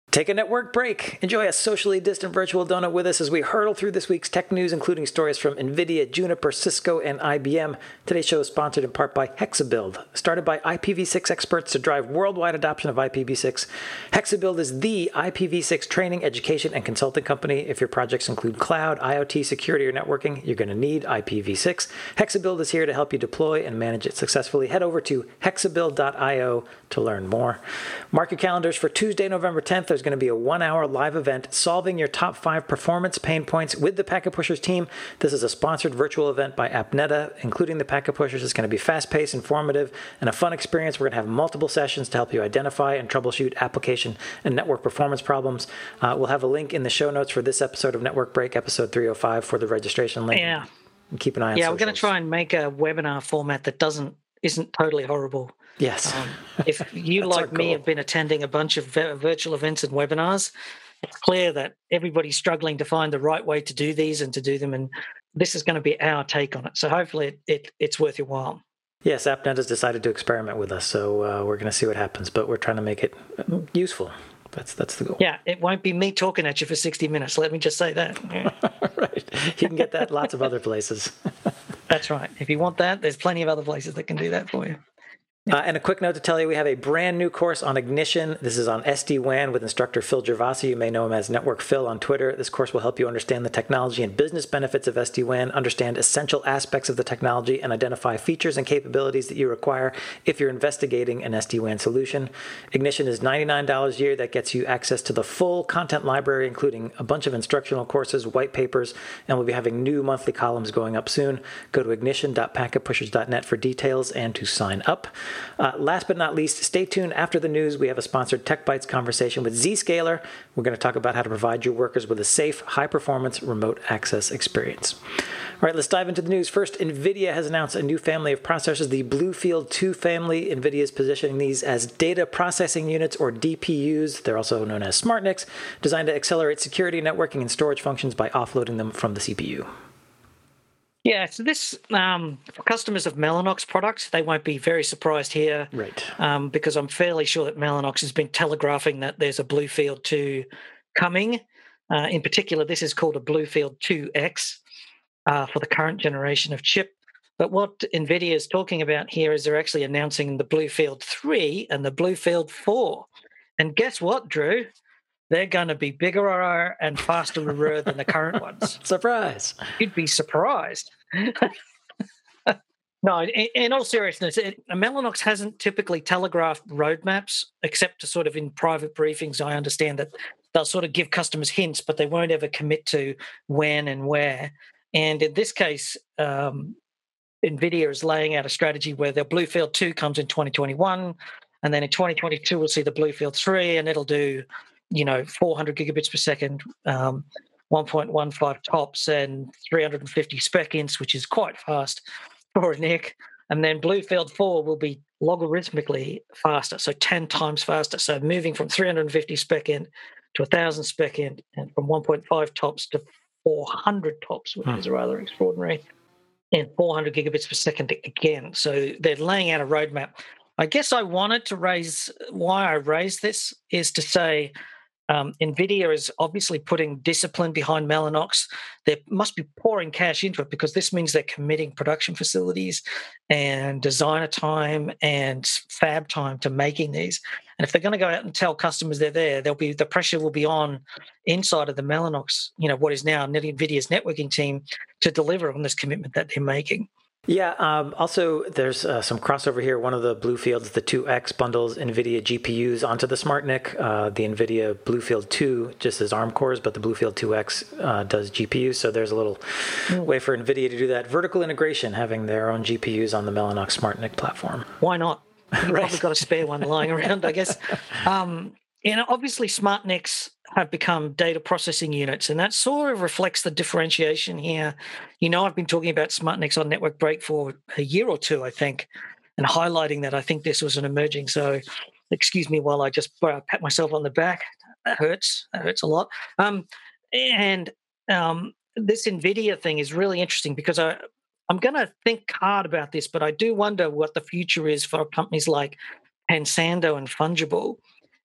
Take a network break. Enjoy a socially distant virtual donut with us as we hurtle through this week's tech news, including stories from NVIDIA, Juniper, Cisco, and IBM. Today's show is sponsored in part by Hexabuild. Started by IPv6 experts to drive worldwide adoption of IPv6, Hexabuild is the IPv6 training, education, and consulting company. If your projects include cloud, IoT, security, or networking, you're going to need IPv6. Hexabuild is here to help you deploy and manage it successfully. Head over to hexabuild.io to learn more. Mark your calendars for Tuesday, November 10th. There's going to be a 1-hour live event solving your top 5 performance pain points with the Packet Pushers team. This is a sponsored virtual event by Appneta, including the Packet Pushers. It's going to be fast-paced, informative, and a fun experience. We're going to have multiple sessions to help you identify and troubleshoot application and network performance problems. We'll have a link in the show notes for this episode of Network Break, episode 305, for the registration link. Yeah. And keep an eye on Yeah, socials. we're going to try and make a webinar format that isn't totally horrible. Yes. If you, like me, have been attending a bunch of virtual events and webinars, it's clear that everybody's struggling to find the right way to do these and to do them, and this is going to be our take on it. So hopefully it's worth your while. Yes, Appnet has decided to experiment with us, so we're going to see what happens, but we're trying to make it useful. That's the goal. Yeah, it won't be me talking at you for 60 minutes. Let me just say that. Yeah. Right. You can get that lots of other places. That's right. If you want that, there's plenty of other places that can do that for you. And a quick note to tell you, we have a brand new course on Ignition. This is on SD-WAN with instructor Phil Gervasi. You may know him as Network Phil on Twitter. This course will help you understand the technology and business benefits of SD-WAN, understand essential aspects of the technology, and identify features and capabilities that you require if you're investigating an SD-WAN solution. Ignition is $99 a year. That gets you access to the full content library, including a bunch of instructional courses, white papers, and we'll be having new monthly columns going up soon. Go to ignition.packetpushers.net for details and to sign up. Last but not least, stay tuned after the news. We have a sponsored Tech Bytes conversation with Zscaler. We're going to talk about how to provide your workers with a safe, high-performance remote access experience. All right, let's dive into the news. First, NVIDIA has announced a new family of processors, the Bluefield 2 family. NVIDIA is positioning these as data processing units, or DPUs. They're also known as SmartNICs, designed to accelerate security, networking, and storage functions by offloading them from the CPU. Yeah, so this, for customers of Mellanox products, they won't be very surprised here. Right. Because I'm fairly sure that Mellanox has been telegraphing that there's a Bluefield 2 coming. In particular, this is called a Bluefield 2X for the current generation of chip. But what NVIDIA is talking about here is they're actually announcing the Bluefield 3 and the Bluefield 4. And guess what, Drew? They're going to be bigger and faster than the current ones. Surprise. You'd be surprised. No, in all seriousness, Mellanox hasn't typically telegraphed roadmaps, except to sort of in private briefings. I understand that they'll sort of give customers hints, but they won't ever commit to when and where. And in this case, NVIDIA is laying out a strategy where their Bluefield 2 comes in 2021, and then in 2022 we'll see the Bluefield 3, and it'll do 400 gigabits per second, 1.15 tops, and 350 spec ints, which is quite fast for a NIC. And then Bluefield 4 will be logarithmically faster, so 10 times faster. So moving from 350 spec int to 1,000 spec int, and from 1.5 tops to 400 tops, which is rather extraordinary, and 400 gigabits per second again. So they're laying out a roadmap. I guess I wanted to why I raised this is to say, NVIDIA is obviously putting discipline behind Mellanox. They must be pouring cash into it because this means they're committing production facilities and designer time and fab time to making these. And if they're going to go out and tell customers they're there, the pressure will be on inside of the Mellanox, what is now NVIDIA's networking team, to deliver on this commitment that they're making. Yeah, also there's some crossover here. One of the Bluefields, the 2X, bundles NVIDIA GPUs onto the SmartNIC. The NVIDIA Bluefield 2 just has ARM cores, but the Bluefield 2X does GPUs. So there's a little way for NVIDIA to do that. Vertical integration, having their own GPUs on the Mellanox SmartNIC platform. Why not? You've Right. probably got a spare one lying around, I guess. Obviously SmartNICs have become data processing units, and that sort of reflects the differentiation here. I've been talking about SmartNICs on Network Break for a year or two, I think, and highlighting that I think this was an emerging. So excuse me while I just pat myself on the back. That hurts. That hurts a lot. This NVIDIA thing is really interesting because I'm going to think hard about this, but I do wonder what the future is for companies like Pensando and Fungible.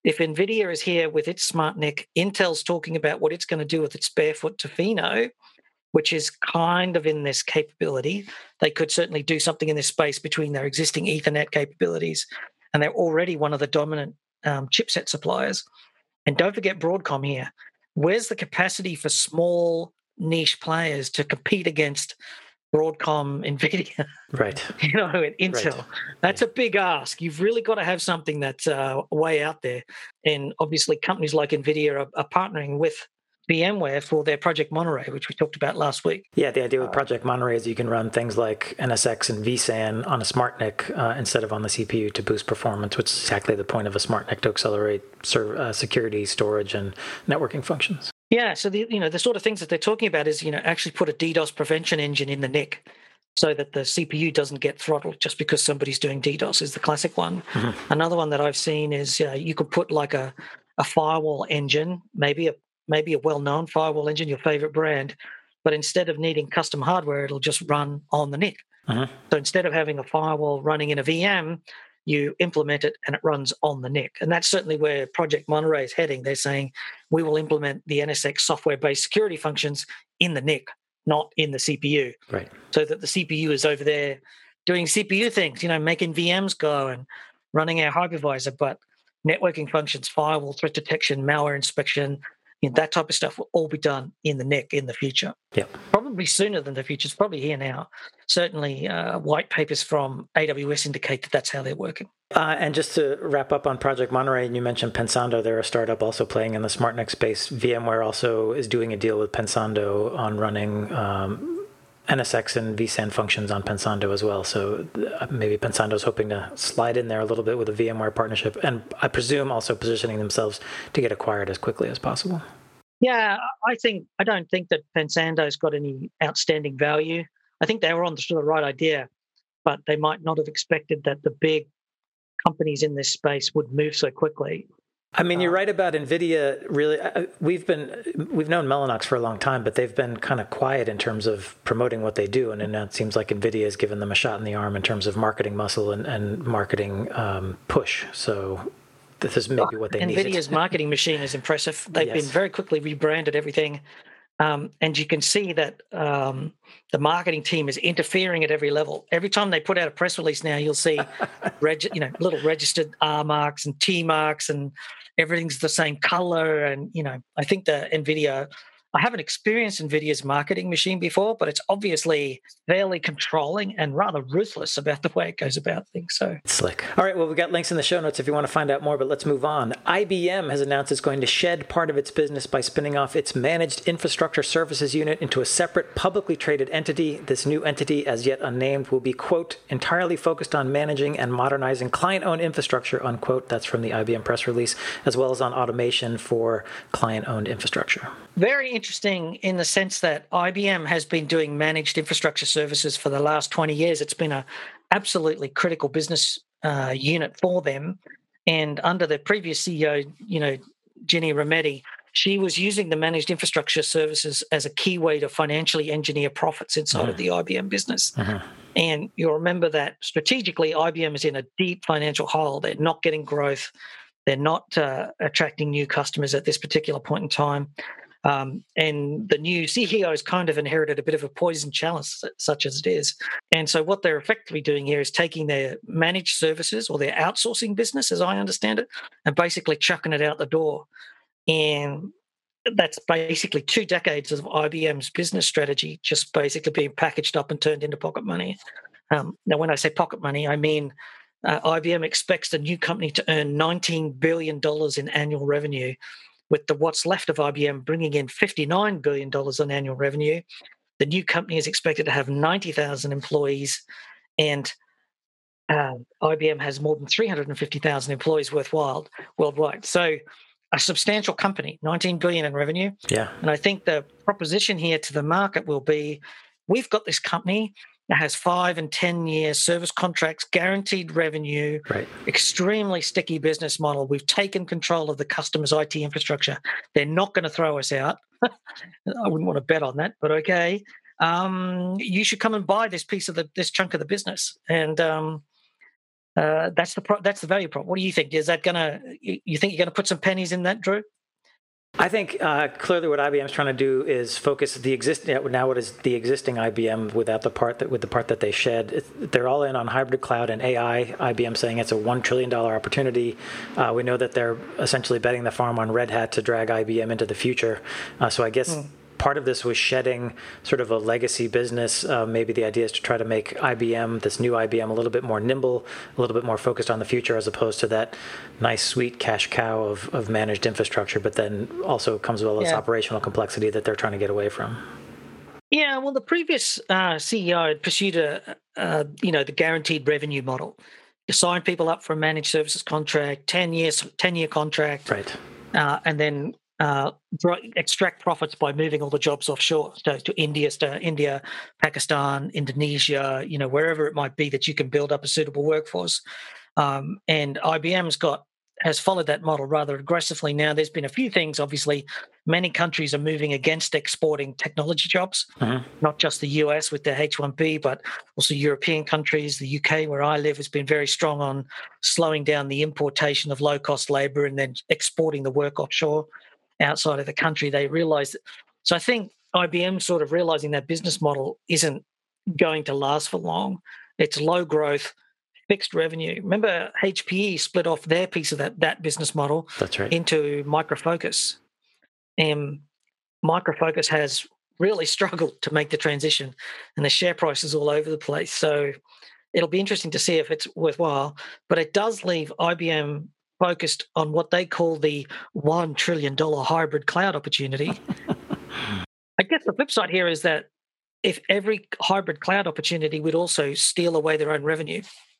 if NVIDIA is here with its SmartNIC, Intel's talking about what it's going to do with its Barefoot Tofino, which is kind of in this capability. They could certainly do something in this space between their existing Ethernet capabilities, and they're already one of the dominant chipset suppliers. And don't forget Broadcom here. Where's the capacity for small niche players to compete against Broadcom, NVIDIA, right? And Intel? Right. That's a big ask. You've really got to have something that's way out there. And obviously companies like NVIDIA are partnering with VMware for their Project Monterey, which we talked about last week. Yeah, the idea with Project Monterey is you can run things like NSX and vSAN on a SmartNIC instead of on the CPU to boost performance, which is exactly the point of a SmartNIC, to accelerate security, storage, and networking functions. Yeah, so the sort of things that they're talking about is actually put a DDoS prevention engine in the NIC so that the CPU doesn't get throttled just because somebody's doing DDoS is the classic one. Mm-hmm. Another one that I've seen is you could put like a firewall engine, maybe a well-known firewall engine, your favorite brand, but instead of needing custom hardware, it'll just run on the NIC. Uh-huh. So instead of having a firewall running in a VM, you implement it and it runs on the NIC. And that's certainly where Project Monterey is heading. They're saying we will implement the NSX software-based security functions in the NIC, not in the CPU. Right. So that the CPU is over there doing CPU things, making VMs go and running our hypervisor, but networking functions, firewall, threat detection, malware inspection, that type of stuff will all be done in the NIC in the future. Yeah, probably sooner than the future. It's probably here now. Certainly, white papers from AWS indicate that that's how they're working. And just to wrap up on Project Monterey, you mentioned Pensando. They're a startup also playing in the SmartNIC space. VMware also is doing a deal with Pensando on running NSX and vSAN functions on Pensando as well. So maybe Pensando's hoping to slide in there a little bit with a VMware partnership, and I presume also positioning themselves to get acquired as quickly as possible. Yeah, I don't think that Pensando's got any outstanding value. I think they were on the right idea, but they might not have expected that the big companies in this space would move so quickly. I mean, you're right about NVIDIA. Really, we've known Mellanox for a long time, but they've been kind of quiet in terms of promoting what they do. And it seems like NVIDIA has given them a shot in the arm in terms of marketing muscle and marketing push. So this is maybe what they need. NVIDIA's marketing machine is impressive. They've been very quickly rebranded everything. And you can see that the marketing team is interfering at every level. Every time they put out a press release now, you'll see little registered R marks and T marks, and everything's the same color. And, I think the NVIDIA, I haven't experienced NVIDIA's marketing machine before, but it's obviously fairly controlling and rather ruthless about the way it goes about things. So it's slick. All right, well, we've got links in the show notes if you want to find out more, but let's move on. IBM has announced it's going to shed part of its business by spinning off its managed infrastructure services unit into a separate publicly traded entity. This new entity, as yet unnamed, will be, quote, entirely focused on managing and modernizing client-owned infrastructure, unquote. That's from the IBM press release, as well as on automation for client-owned infrastructure. Very interesting in the sense that IBM has been doing managed infrastructure services for the last 20 years. It's been an absolutely critical business unit for them. And under the previous CEO, Ginny Rometty, she was using the managed infrastructure services as a key way to financially engineer profits inside of the IBM business. Mm-hmm. And you'll remember that strategically, IBM is in a deep financial hole. They're not getting growth. They're not attracting new customers at this particular point in time. And the new CEO has kind of inherited a bit of a poison chalice, such as it is. And so what they're effectively doing here is taking their managed services or their outsourcing business, as I understand it, and basically chucking it out the door. And that's basically 2 decades of IBM's business strategy just basically being packaged up and turned into pocket money. Now, when I say pocket money, I mean IBM expects the new company to earn $19 billion in annual revenue, with what's left of IBM bringing in $59 billion on annual revenue. The new company is expected to have 90,000 employees, and IBM has more than 350,000 employees worldwide. So a substantial company, $19 billion in revenue. Yeah. And I think the proposition here to the market will be, we've got this company that has 5 and 10-year service contracts, guaranteed revenue, extremely sticky business model. We've taken control of the customer's IT infrastructure. They're not going to throw us out. I wouldn't want to bet on that, but okay. You should come and buy this piece of this chunk of the business. And That's the value prop. What do you think? Is that you think you're gonna put some pennies in that, Drew? I think clearly what IBM is trying to do is focus the existing. Now, what is the existing IBM with the part that they shed? They're all in on hybrid cloud and AI. IBM saying it's a $1 trillion opportunity. We know that they're essentially betting the farm on Red Hat to drag IBM into the future. So I guess. Part of this was shedding sort of a legacy business. Maybe the idea is to try to make IBM, this new IBM, a little bit more nimble, a little bit more focused on the future, as opposed to that nice, sweet cash cow of managed infrastructure. But then also comes with all this operational complexity that they're trying to get away from. Yeah, well, the previous CEO had pursued the guaranteed revenue model. You sign people up for a managed services contract, 10-year contract, right, and then extract profits by moving all the jobs offshore, so to India, Pakistan, Indonesia, wherever it might be that you can build up a suitable workforce. And IBM's has followed that model rather aggressively. Now, there's been a few things. Obviously, many countries are moving against exporting technology jobs, not just the US with their H-1B, but also European countries. The UK, where I live, has been very strong on slowing down the importation of low-cost labor and then exporting the work offshore outside of the country. They realize that. So I think IBM sort of realizing that business model isn't going to last for long. It's low growth, fixed revenue. Remember, HPE split off their piece of that business model. That's right. Into Micro Focus. And Micro Focus has really struggled to make the transition, and the share price is all over the place. So it'll be interesting to see if it's worthwhile. But it does leave IBM focused on what they call the $1 trillion hybrid cloud opportunity. I guess the flip side here is that if every hybrid cloud opportunity would also steal away their own revenue,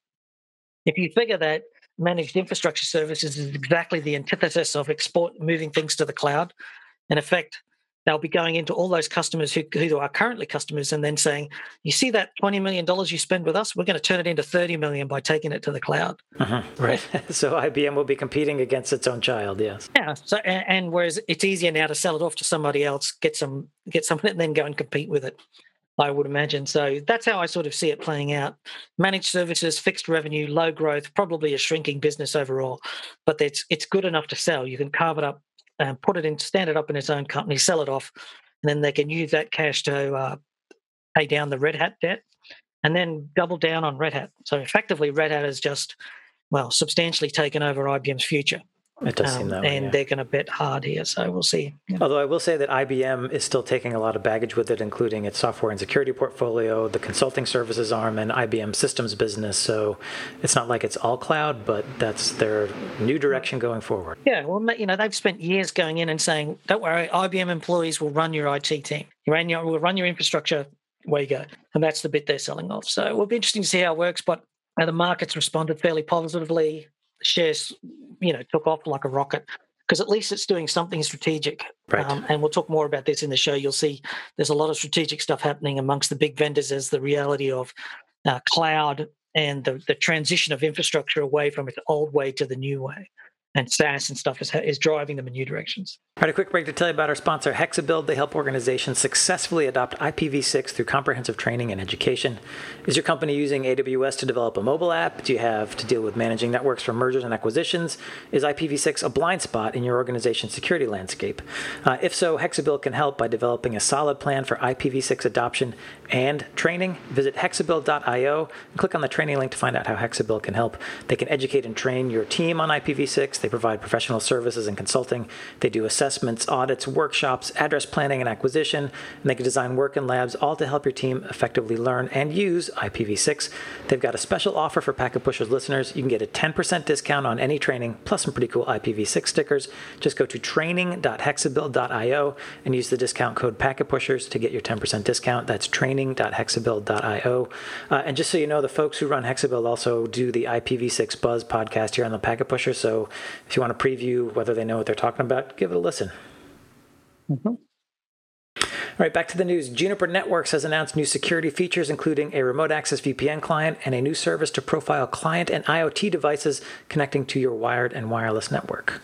if you figure that managed infrastructure services is exactly the antithesis of moving things to the cloud, in effect, they'll be going into all those customers who are currently customers and then saying, you see that $20 million you spend with us, we're going to turn it into $30 million by taking it to the cloud. Right. So IBM will be competing against its own child, yes. Yeah. So, and whereas it's easier now to sell it off to somebody else, get something and then go and compete with it, I would imagine. So that's how I sort of see it playing out. Managed services, fixed revenue, low growth, probably a shrinking business overall, but it's good enough to sell. You can carve it up and stand it up in its own company, sell it off, and then they can use that cash to pay down the Red Hat debt and then double down on Red Hat. So effectively, Red Hat has just, substantially taken over IBM's future. It does seem that way. And they're going to bet hard here, so we'll see. Yeah. Although I will say that IBM is still taking a lot of baggage with it, including its software and security portfolio, the consulting services arm, and IBM systems business. So it's not like it's all cloud, but that's their new direction going forward. Yeah, well, they've spent years going in and saying, don't worry, IBM employees will run your IT team. We'll run your infrastructure, away you go. And that's the bit they're selling off. So it will be interesting to see how it works, but the market's responded fairly positively. Shares, took off like a rocket because at least it's doing something strategic. Right. And we'll talk more about this in the show. You'll see there's a lot of strategic stuff happening amongst the big vendors as the reality of cloud and the transition of infrastructure away from its old way to the new way. And SaaS and stuff is driving them in new directions. All right, a quick break to tell you about our sponsor, Hexabuild. They help organizations successfully adopt IPv6 through comprehensive training and education. Is your company using AWS to develop a mobile app? Do you have to deal with managing networks for mergers and acquisitions? Is IPv6 a blind spot in your organization's security landscape? If so, Hexabuild can help by developing a solid plan for IPv6 adoption and training. Visit hexabuild.io and click on the training link to find out how Hexabuild can help. They can educate and train your team on IPv6. They provide professional services and consulting. They do assessments, audits, workshops, address planning and acquisition, and they can design work and labs, all to help your team effectively learn and use IPv6. They've got a special offer for Packet Pushers listeners. You can get a 10% discount on any training, plus some pretty cool IPv6 stickers. Just go to training.hexabuild.io and use the discount code Packet Pushers to get your 10% discount. That's training.hexabuild.io. And just so you know, the folks who run Hexabuild also do the IPv6 Buzz podcast here on the Packet Pusher. So if you want to preview whether they know what they're talking about, give it a listen. Mm-hmm. All right, back to the news. Juniper Networks has announced new security features, including a remote access VPN client and a new service to profile client and IoT devices connecting to your wired and wireless network.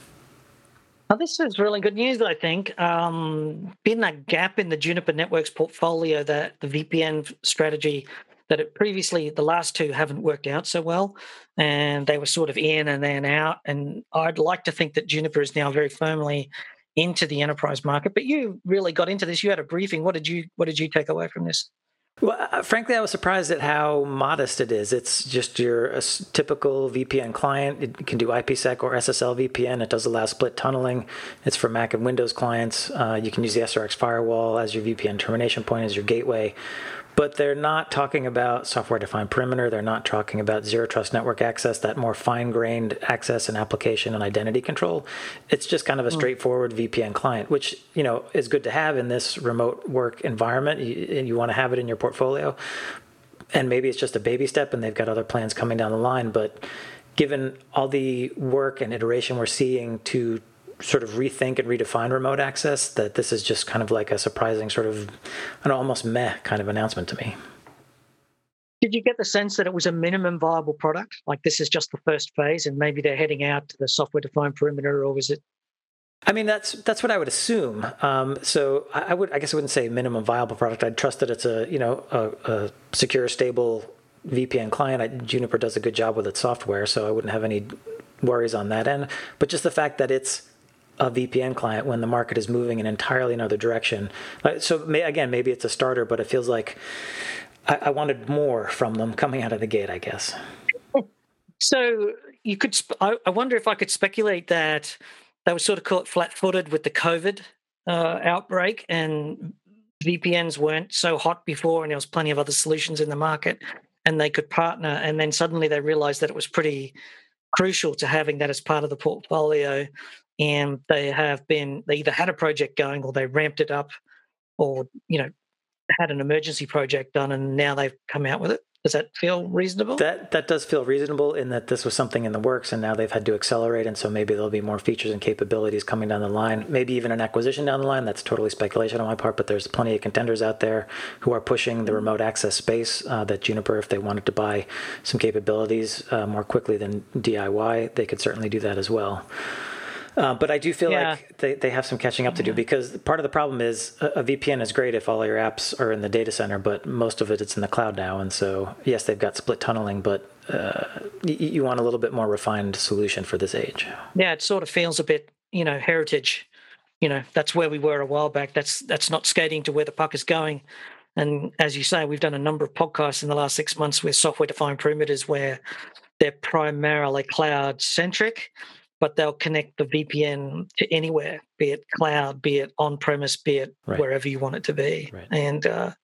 Now, this is really good news, I think. Been a gap in the Juniper Networks portfolio, that the VPN strategy that previously the last two haven't worked out so well, and they were sort of in and then out. And I'd like to think that Juniper is now very firmly into the enterprise market. But you really got into this. You had a briefing. What did you take away from this? Well, frankly, I was surprised at how modest it is. It's just your typical VPN client. It can do IPsec or SSL VPN. It does allow split tunneling. It's for Mac and Windows clients. You can use the SRX firewall as your VPN termination point, as your gateway. But they're not talking about software-defined perimeter. They're not talking about zero trust network access, that more fine-grained access and application and identity control. It's just kind of a straightforward VPN client, which is good to have in this remote work environment. You want to have it in your portfolio. And maybe it's just a baby step, and they've got other plans coming down the line. But given all the work and iteration we're seeing to sort of rethink and redefine remote access, that this is just kind of like a surprising sort of, almost meh kind of announcement to me. Did you get the sense that it was a minimum viable product? Like this is just the first phase and maybe they're heading out to the software-defined perimeter, or was it? I mean, that's what I would assume. So I guess I wouldn't say minimum viable product. I'd trust that it's a secure, stable VPN client. Juniper does a good job with its software, so I wouldn't have any worries on that end. But just the fact that it's a VPN client when the market is moving in entirely another direction. So maybe it's a starter, but it feels like I wanted more from them coming out of the gate, I guess. So you could. I wonder if I could speculate that they were sort of caught flat-footed with the COVID outbreak, and VPNs weren't so hot before, and there was plenty of other solutions in the market, and they could partner. And then suddenly they realized that it was pretty crucial to having that as part of the portfolio. And they either had a project going or they ramped it up, or had an emergency project done, and now they've come out with it. Does that feel reasonable? That does feel reasonable in that this was something in the works and now they've had to accelerate, and so maybe there'll be more features and capabilities coming down the line, maybe even an acquisition down the line. That's totally speculation on my part, but there's plenty of contenders out there who are pushing the remote access space that Juniper, if they wanted to buy some capabilities more quickly than DIY, they could certainly do that as well. But I do feel like they have some catching up to do, because part of the problem is a VPN is great if all your apps are in the data center, but most of it's in the cloud now. And so, yes, they've got split tunneling, but you want a little bit more refined solution for this age. Yeah, it sort of feels a bit, heritage. That's where we were a while back. That's not skating to where the puck is going. And as you say, we've done a number of podcasts in the last 6 months with software-defined perimeters where they're primarily cloud-centric, but they'll connect the VPN to anywhere, be it cloud, be it on-premise, be it wherever you want it to be. Right. And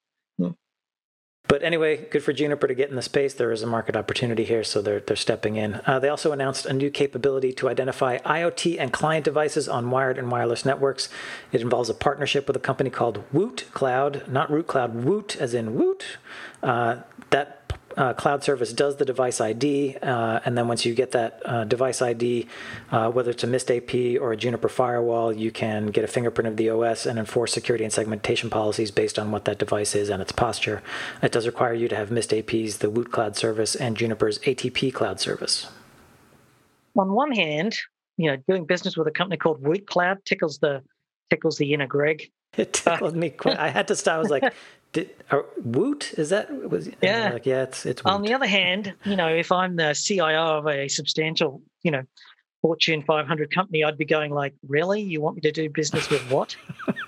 But anyway, good for Juniper to get in the space. There is a market opportunity here, so they're stepping in. They also announced a new capability to identify IoT and client devices on wired and wireless networks. It involves a partnership with a company called Woot Cloud, not Root Cloud, Woot as in Woot. That cloud service does the device ID, and then once you get that device ID, whether it's a Mist AP or a Juniper firewall, you can get a fingerprint of the OS and enforce security and segmentation policies based on what that device is and its posture. It does require you to have Mist APs, the Woot Cloud service, and Juniper's ATP cloud service. On one hand, doing business with a company called Woot Cloud tickles the inner Greg. It tickled me quite. I had to stop. I was like, Woot? Is that? Yeah. Like, yeah, it's Woot. On the other hand, if I'm the CIO of a substantial, Fortune 500 company, I'd be going like, really? You want me to do business with what?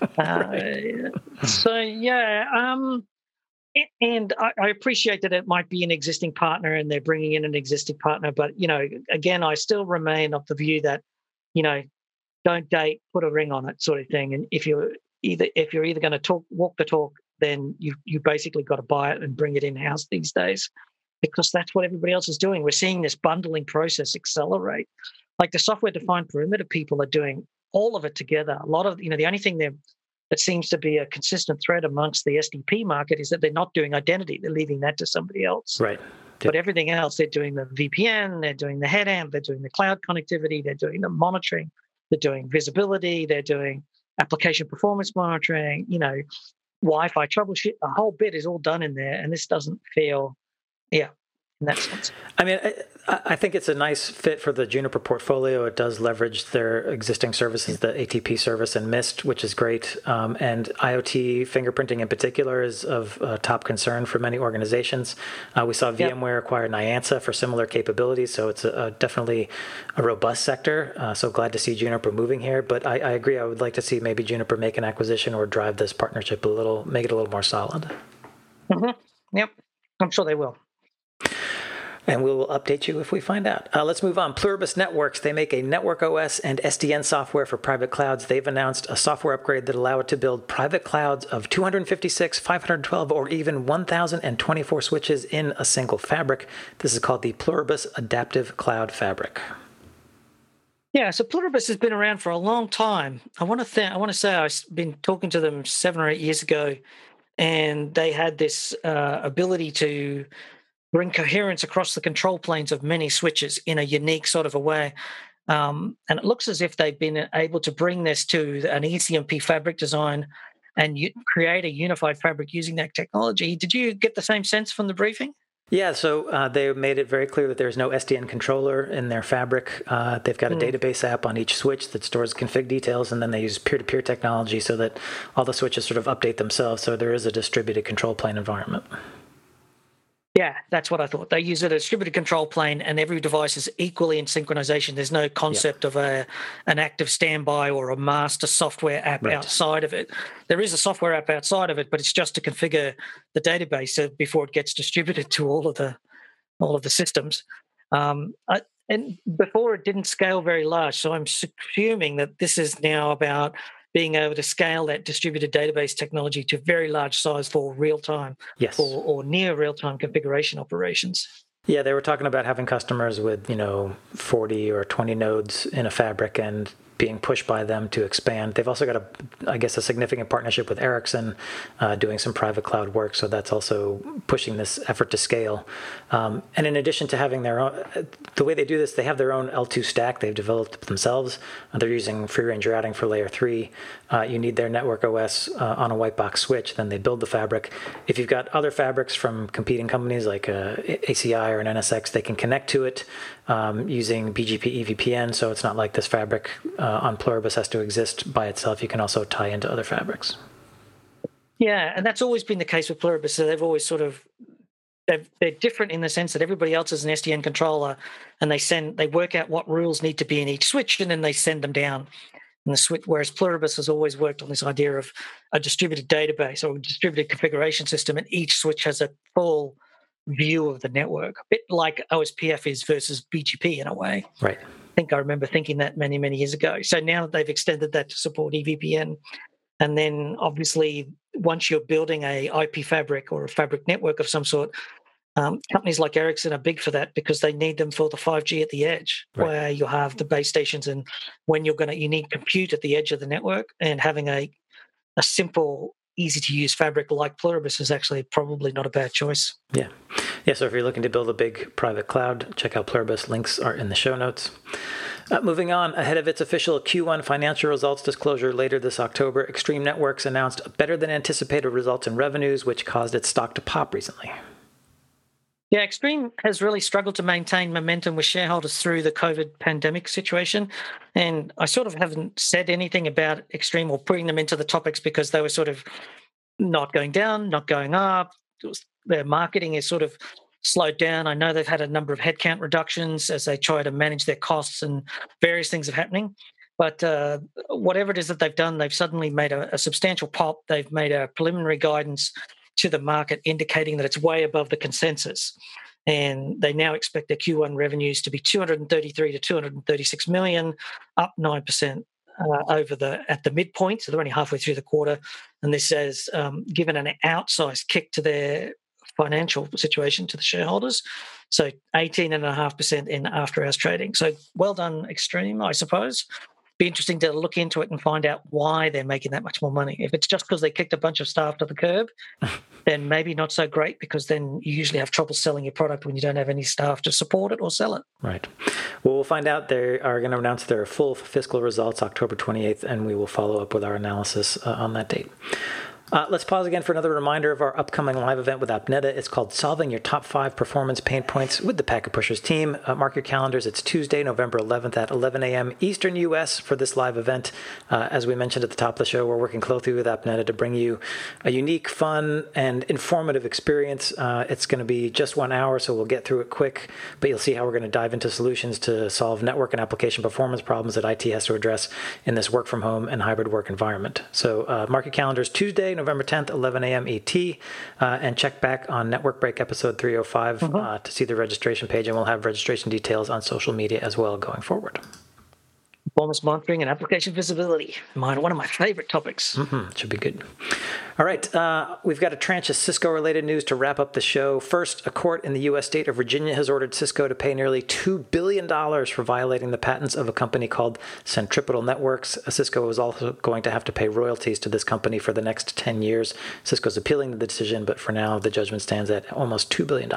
And I appreciate that it might be an existing partner and they're bringing in an existing partner. But, again, I still remain of the view that, don't date, put a ring on it sort of thing. And if you're either going to walk the talk, then you basically got to buy it and bring it in-house these days, because that's what everybody else is doing. We're seeing this bundling process accelerate. Like the software-defined perimeter people are doing all of it together. A lot of, the only thing that seems to be a consistent thread amongst the SDP market is that they're not doing identity. They're leaving that to somebody else. Right. But everything else, they're doing the VPN, they're doing the head amp, they're doing the cloud connectivity, they're doing the monitoring, they're doing visibility, they're doing application performance monitoring, Wi-Fi troubleshoot. The whole bit is all done in there, and this doesn't feel, in that sense. I mean, I think it's a nice fit for the Juniper portfolio. It does leverage their existing services, the ATP service and Mist, which is great. And IoT fingerprinting in particular is of top concern for many organizations. We saw VMware acquire Nyansa for similar capabilities, so it's definitely a robust sector. So glad to see Juniper moving here. But I agree. I would like to see maybe Juniper make an acquisition or drive this partnership a little, make it a little more solid. Mm-hmm. Yep, I'm sure they will. And we will update you if we find out. Let's move on. Pluribus Networks, they make a network OS and SDN software for private clouds. They've announced a software upgrade that allow it to build private clouds of 256, 512, or even 1,024 switches in a single fabric. This is called the Pluribus Adaptive Cloud Fabric. Yeah, so Pluribus has been around for a long time. I want to say I've been talking to them 7 or 8 years ago, and they had this ability to bring coherence across the control planes of many switches in a unique sort of a way. And it looks as if they've been able to bring this to an ECMP fabric design and create a unified fabric using that technology. Did you get the same sense from the briefing? Yeah, so they made it very clear that there's no SDN controller in their fabric. They've got a database app on each switch that stores config details, and then they use peer-to-peer technology so that all the switches sort of update themselves. So there is a distributed control plane environment. Yeah, that's what I thought. They use a distributed control plane, and every device is equally in synchronization. There's no concept of an active standby or a master software app outside of it. There is a software app outside of it, but it's just to configure the database before it gets distributed to all of the systems. And before it didn't scale very large, so I'm assuming that this is now about being able to scale that distributed database technology to very large size for real-time or near real-time configuration operations. Yeah, they were talking about having customers with, 40 or 20 nodes in a fabric and being pushed by them to expand. They've also got a significant partnership with Ericsson doing some private cloud work. So that's also pushing this effort to scale. And in addition to having their own, the way they do this, they have their own L2 stack they've developed themselves. They're using free range routing for layer 3. You need their network OS on a white box switch. Then they build the fabric. If you've got other fabrics from competing companies like ACI or an NSX, they can connect to it using BGP EVPN. So it's not like this fabric on Pluribus has to exist by itself. You can also tie into other fabrics. Yeah, and that's always been the case with Pluribus. So they've always they're different in the sense that everybody else is an SDN controller, and they work out what rules need to be in each switch, and then they send them down in the switch. Whereas Pluribus has always worked on this idea of a distributed database or a distributed configuration system, and each switch has a full view of the network, a bit like OSPF is versus BGP in a way. Right. I remember thinking that many, many years ago. So now they've extended that to support EVPN. And then obviously, once you're building a IP fabric or a fabric network of some sort, companies like Ericsson are big for that because they need them for the 5G at the edge, where you have the base stations, and when you need compute at the edge of the network, and having a simple, easy to use fabric like Pluribus is actually probably not a bad choice. Yeah. So if you're looking to build a big private cloud, check out Pluribus. Links are in the show notes. Moving on, ahead of its official Q1 financial results disclosure later this October, Extreme Networks announced better than anticipated results in revenues, which caused its stock to pop recently. Yeah, Extreme has really struggled to maintain momentum with shareholders through the COVID pandemic situation. And I sort of haven't said anything about Extreme or putting them into the topics because they were sort of not going down, not going up. Their marketing is sort of slowed down. I know they've had a number of headcount reductions as they try to manage their costs, and various things are happening. But whatever it is that they've done, they've suddenly made a substantial pop. They've made a preliminary guidance to the market indicating that it's way above the consensus. And they now expect their Q1 revenues to be 233 to 236 million, up 9% at the midpoint. So they're only halfway through the quarter. And this has given an outsized kick to their financial situation to the shareholders. So 18.5% in after hours trading. So well done, Extreme, I suppose. Be interesting to look into it and find out why they're making that much more money. If it's just because they kicked a bunch of staff to the curb, then maybe not so great, because then you usually have trouble selling your product when you don't have any staff to support it or sell it. Right. Well, we'll find out. They are going to announce their full fiscal results October 28th, and we will follow up with our analysis on that date. Let's pause again for another reminder of our upcoming live event with Appneta. It's called Solving Your Top 5 Performance Pain Points with the Packet Pushers team. Mark your calendars. It's Tuesday, November 11th at 11 a.m. Eastern U.S. for this live event. As we mentioned at the top of the show, we're working closely with Appneta to bring you a unique, fun, and informative experience. It's going to be just 1 hour, so we'll get through it quick, but you'll see how we're going to dive into solutions to solve network and application performance problems that IT has to address in this work from home and hybrid work environment. So mark your calendars Tuesday, November 10th, 11 a.m. ET, and check back on Network Break episode 305 to see the registration page, and we'll have registration details on social media as well going forward. Performance monitoring and application visibility. One of my favorite topics. Should be good. All right. We've got a tranche of Cisco-related news to wrap up the show. First, a court in the U.S. state of Virginia has ordered Cisco to pay nearly $2 billion for violating the patents of a company called Centripetal Networks. Cisco is also going to have to pay royalties to this company for the next 10 years. Cisco's appealing the decision, but for now, the judgment stands at almost $2 billion.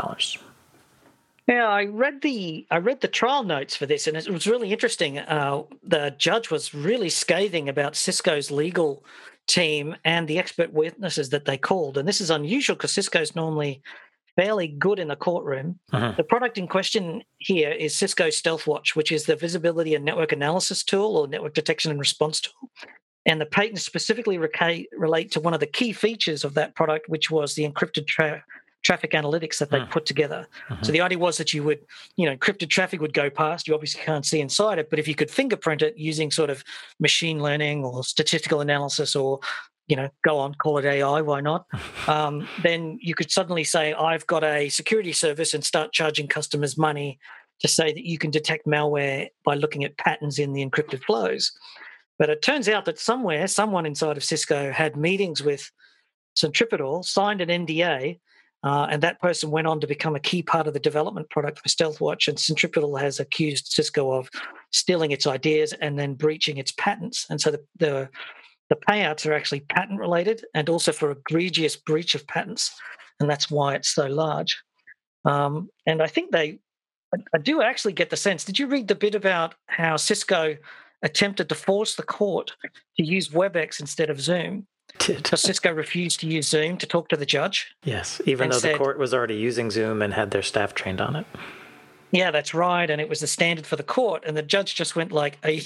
Yeah, I read the trial notes for this, and it was really interesting. The judge was really scathing about Cisco's legal team and the expert witnesses that they called. And this is unusual because Cisco's normally fairly good in the courtroom. The product in question here is Cisco StealthWatch, which is the visibility and network analysis tool or network detection and response tool. And the patents specifically relate to one of the key features of that product, which was the encrypted traffic analytics that they put together. So the idea was that you would, encrypted traffic would go past. You obviously can't see inside it, but if you could fingerprint it using sort of machine learning or statistical analysis or, go on, call it AI, why not? Then you could suddenly say, I've got a security service and start charging customers money to say that you can detect malware by looking at patterns in the encrypted flows. But it turns out that someone inside of Cisco had meetings with Centripetal, signed an NDA, and that person went on to become a key part of the development product for StealthWatch. And Centripetal has accused Cisco of stealing its ideas and then breaching its patents. And so the payouts are actually patent related and also for egregious breach of patents. And that's why it's so large. And I think I do actually get the sense. Did you read the bit about how Cisco attempted to force the court to use WebEx instead of Zoom? Because Cisco refused to use Zoom to talk to the judge. Yes, even though the court was already using Zoom and had their staff trained on it. Yeah, that's right. And it was the standard for the court. And the judge just went like, okay,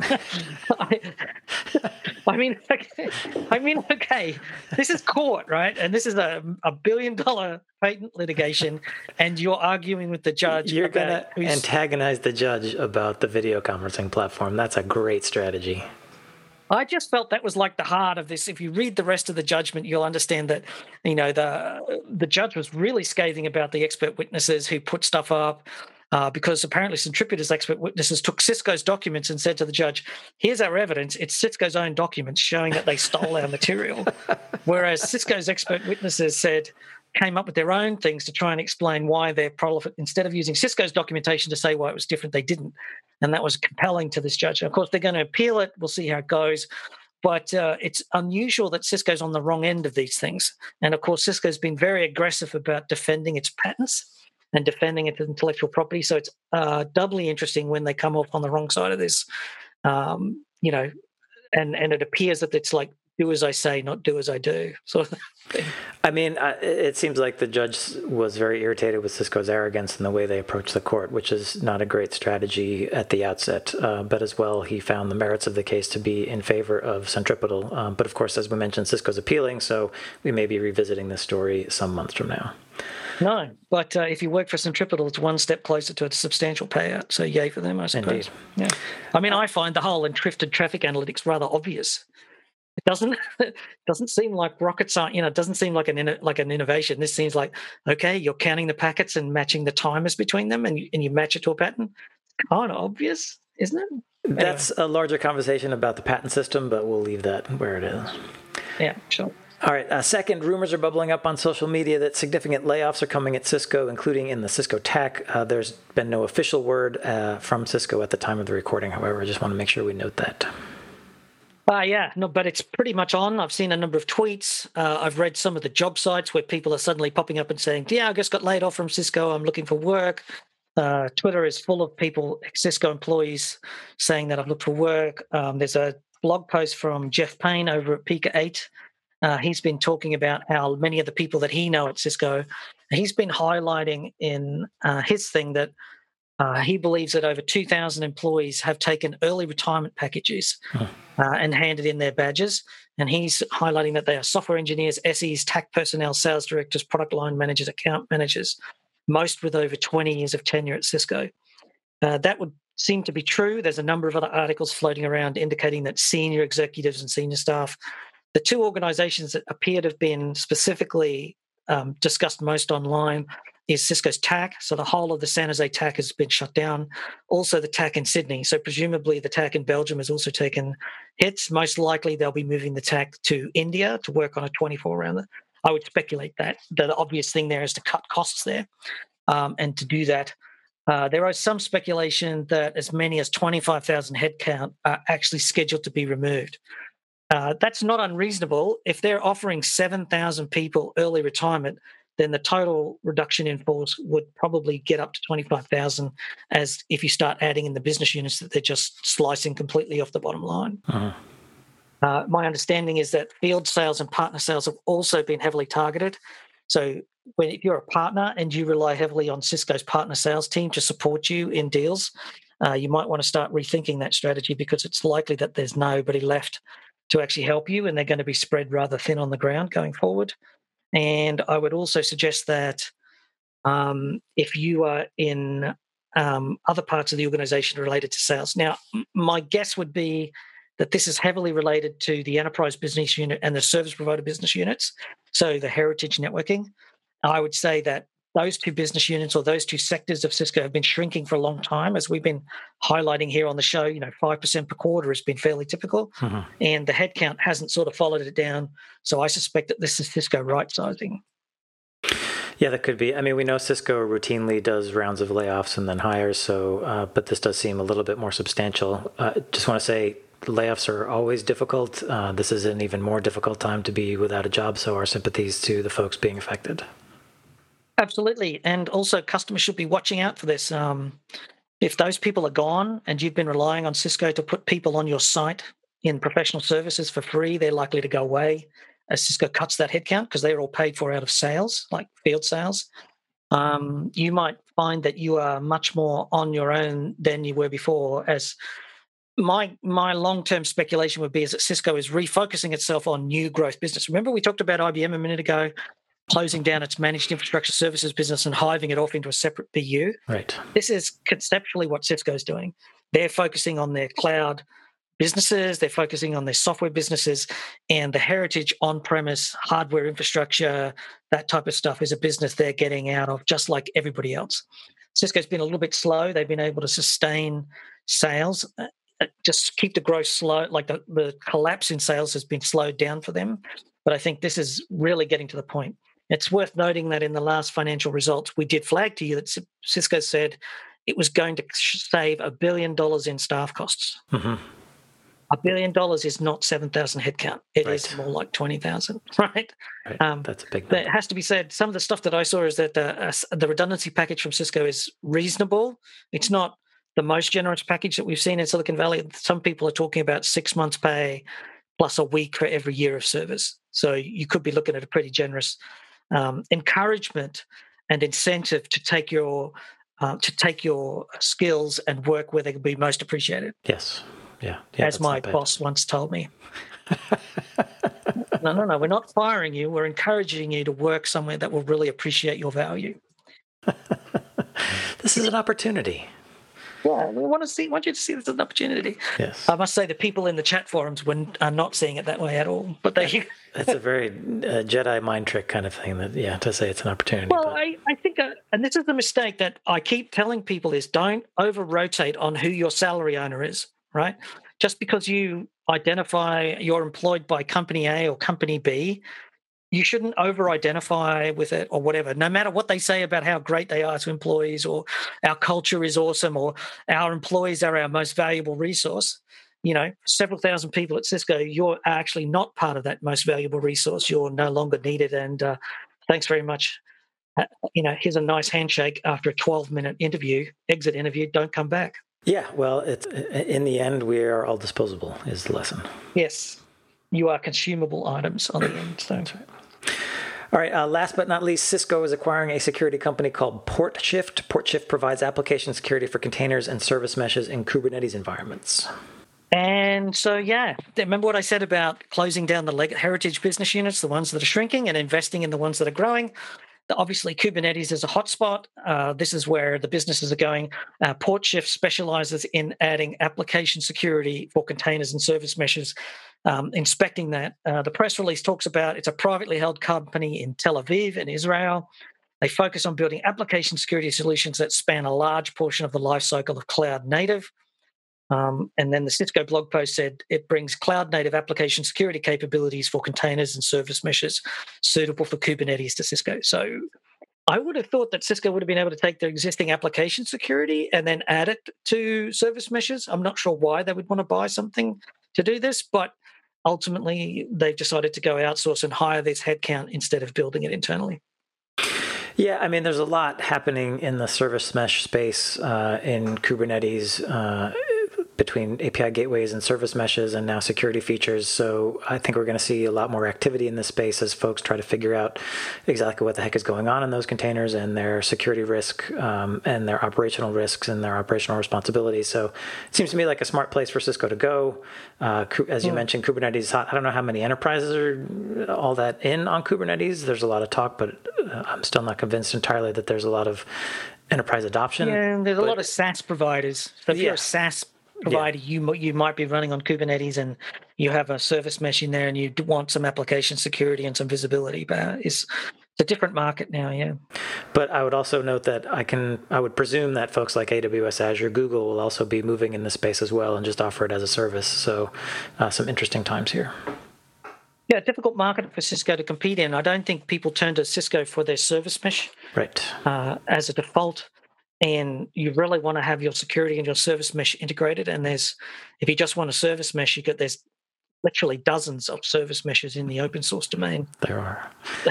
this is court, right? And this is a $1 billion patent litigation. And you're arguing with the judge. You're going to antagonize the judge about the video conferencing platform. That's a great strategy. I just felt that was like the heart of this. If you read the rest of the judgment, you'll understand that, the judge was really scathing about the expert witnesses who put stuff up because apparently Centripetal's expert witnesses took Cisco's documents and said to the judge, here's our evidence. It's Cisco's own documents showing that they stole our material. Whereas Cisco's expert witnesses came up with their own things to try and explain why they're instead of using Cisco's documentation to say why it was different, they didn't. And that was compelling to this judge. And of course, they're going to appeal it. We'll see how it goes. But it's unusual that Cisco's on the wrong end of these things. And of course, Cisco's been very aggressive about defending its patents and defending its intellectual property. So it's doubly interesting when they come off on the wrong side of this, and it appears that it's like, do as I say, not do as I do. So, I mean, it seems like the judge was very irritated with Cisco's arrogance in the way they approached the court, which is not a great strategy at the outset. But as well, he found the merits of the case to be in favor of Centripetal. But of course, as we mentioned, Cisco's appealing, so we may be revisiting this story some months from now. No, but if you work for Centripetal, it's one step closer to a substantial payout. So yay for them, I suppose. Indeed. Yeah. I mean, I find the whole encrypted traffic analytics rather obvious. It doesn't seem like rocket science. It doesn't seem like an innovation. This seems like, okay, you're counting the packets and matching the timers between them, and you match it to a pattern. It's kind of obvious, isn't it? Anyway. That's a larger conversation about the patent system, but we'll leave that where it is. Yeah, sure. All right. Second, rumors are bubbling up on social media that significant layoffs are coming at Cisco, including in the Cisco TAC. There's been no official word from Cisco at the time of the recording. However, I just want to make sure we note that. But it's pretty much on. I've seen a number of tweets. I've read some of the job sites where people are suddenly popping up and saying, yeah, I just got laid off from Cisco. I'm looking for work. Twitter is full of people, Cisco employees, saying that I've looked for work. There's a blog post from Jeff Payne over at Pika 8 he's been talking about how many of the people that he know at Cisco, he's been highlighting in his thing that he believes that over 2,000 employees have taken early retirement packages and handed in their badges. And he's highlighting that they are software engineers, SEs, TAC personnel, sales directors, product line managers, account managers, most with over 20 years of tenure at Cisco. That would seem to be true. There's a number of other articles floating around indicating that senior executives and senior staff, the two organizations that appear to have been specifically discussed most online is Cisco's TAC. So the whole of the San Jose TAC has been shut down. Also the TAC in Sydney. So presumably the TAC in Belgium has also taken hits. Most likely they'll be moving the TAC to India to work on a 24-rounder. I would speculate that. The obvious thing there is to cut costs there. And to do that, there is some speculation that as many as 25,000 headcount are actually scheduled to be removed. That's not unreasonable. If they're offering 7,000 people early retirement, then the total reduction in force would probably get up to 25,000 as if you start adding in the business units that they're just slicing completely off the bottom line. My understanding is that field sales and partner sales have also been heavily targeted. So if you're a partner and you rely heavily on Cisco's partner sales team to support you in deals, you might want to start rethinking that strategy because it's likely that there's nobody left to actually help you and they're going to be spread rather thin on the ground going forward. And I would also suggest that if you are in other parts of the organization related to sales. Now, my guess would be that this is heavily related to the enterprise business unit and the service provider business units, so the heritage networking. I would say that those two business units or those two sectors of Cisco have been shrinking for a long time, as we've been highlighting here on the show. 5% per quarter has been fairly typical, and the headcount hasn't sort of followed it down. So I suspect that this is Cisco right-sizing. Yeah, that could be. I mean, we know Cisco routinely does rounds of layoffs and then hires, so but this does seem a little bit more substantial. Just want to say layoffs are always difficult. This is an even more difficult time to be without a job, so our sympathies to the folks being affected. Absolutely. And also customers should be watching out for this. If those people are gone and you've been relying on Cisco to put people on your site in professional services for free, they're likely to go away as Cisco cuts that headcount because they're all paid for out of sales, like field sales. You might find that you are much more on your own than you were before. As my long-term speculation would be is that Cisco is refocusing itself on new growth business. Remember we talked about IBM a minute ago, closing down its managed infrastructure services business and hiving it off into a separate BU. Right. This is conceptually what Cisco's doing. They're focusing on their cloud businesses, they're focusing on their software businesses, and the heritage on-premise hardware infrastructure, that type of stuff is a business they're getting out of just like everybody else. Cisco's been a little bit slow. They've been able to sustain sales, just keep the growth slow, like the collapse in sales has been slowed down for them. But I think this is really getting to the point. It's worth noting that in the last financial results, we did flag to you that Cisco said it was going to save $1 billion in staff costs. $1 billion is not 7,000 headcount. It is more like 20,000, right? That's a big number. It has to be said, some of the stuff that I saw is that the redundancy package from Cisco is reasonable. It's not the most generous package that we've seen in Silicon Valley. Some people are talking about 6 months pay plus a week for every year of service. So you could be looking at a pretty generous encouragement and incentive to take your skills and work where they can be most appreciated. Yes. Yeah. As my boss once told me. No, we're not firing you. We're encouraging you to work somewhere that will really appreciate your value. This is an opportunity. Yeah, we want you to see this as an opportunity. Yes. I must say the people in the chat forums are not seeing it that way at all. But that's a very Jedi mind trick kind of thing. To say it's an opportunity. Well, I think, and this is the mistake that I keep telling people is don't over-rotate on who your salary owner is, right? Just because you identify you're employed by company A or company B, you shouldn't over-identify with it or whatever, no matter what they say about how great they are to employees or our culture is awesome or our employees are our most valuable resource. Several thousand people at Cisco, you're actually not part of that most valuable resource. You're no longer needed. And thanks very much. Here's a nice handshake after a 12-minute exit interview. Don't come back. Yeah, well, it's in the end, we are all disposable is the lesson. Yes. you are consumable items on the end. So. That's right. All right, last but not least, Cisco is acquiring a security company called PortShift. PortShift provides application security for containers and service meshes in Kubernetes environments. And so, remember what I said about closing down the heritage business units, the ones that are shrinking, and investing in the ones that are growing. Obviously, Kubernetes is a hotspot. This is where the businesses are going. PortShift specializes in adding application security for containers and service meshes, inspecting that. The press release talks about it's a privately held company in Tel Aviv in Israel. They focus on building application security solutions that span a large portion of the lifecycle of cloud native. And then the Cisco blog post said it brings cloud-native application security capabilities for containers and service meshes suitable for Kubernetes to Cisco. So I would have thought that Cisco would have been able to take their existing application security and then add it to service meshes. I'm not sure why they would want to buy something to do this, but ultimately they've decided to go outsource and hire this headcount instead of building it internally. Yeah, I mean, there's a lot happening in the service mesh space in Kubernetes between API gateways and service meshes and now security features. So I think we're going to see a lot more activity in this space as folks try to figure out exactly what the heck is going on in those containers and their security risk and their operational risks and their operational responsibilities. So it seems to me like a smart place for Cisco to go. As you mentioned, Kubernetes is hot. I don't know how many enterprises are all that in on Kubernetes. There's a lot of talk, but I'm still not convinced entirely that there's a lot of enterprise adoption. Yeah, and there's a lot of SaaS providers. So if you're a SaaS provider, you might be running on Kubernetes and you have a service mesh in there and you want some application security and some visibility, but it's a different market now, But I would also note that I would presume that folks like AWS, Azure, Google will also be moving in this space as well and just offer it as a service. So some interesting times here. Yeah, difficult market for Cisco to compete in. I don't think people turn to Cisco for their service mesh as a default. And you really want to have your security and your service mesh integrated. And if you just want a service mesh, there's literally dozens of service meshes in the open source domain. There are.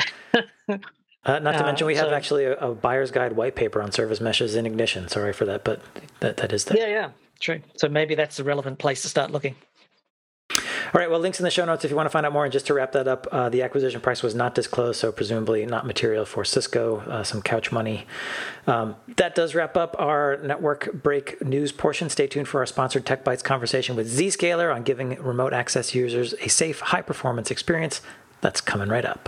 Not to mention, we have actually a buyer's guide white paper on service meshes in Ignition. Sorry for that, but that is there. Yeah, true. So maybe that's the relevant place to start looking. All right, well, links in the show notes if you want to find out more. And just to wrap that up, the acquisition price was not disclosed, so presumably not material for Cisco, some couch money. That does wrap up our network break news portion. Stay tuned for our sponsored Tech Bytes conversation with Zscaler on giving remote access users a safe, high-performance experience. That's coming right up.